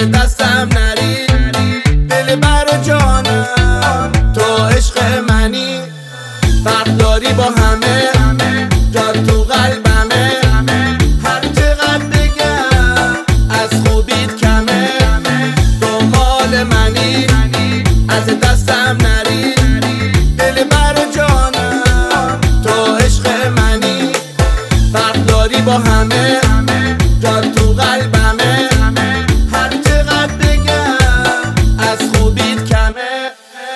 دستم نری، دل بر جانم تو عشق منی. فرق داری با همه، جات تو قلبمه، هر چقدر بگم از خوبیت کمه. تو مال منی، از دستم نری، دل بر جانم تو عشق منی. فرق داری با همه، جات تو قلبمه، هر چقدر بگم از خوبیت کمه.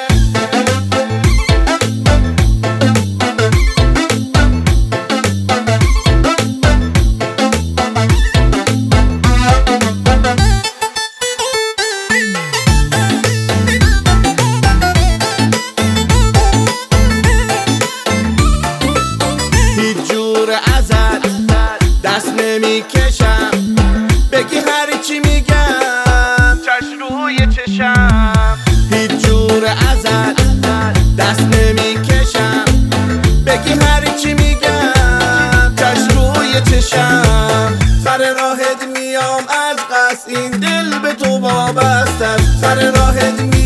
دست نمی کشم بگی هر چی میگم چشم روی چشم. هیچ جور ازت دست نمی کشم بگی هر چی میگم چشم روی چشم. سر راهت میام از قصد، این دل به تو وابسته است. سر راهت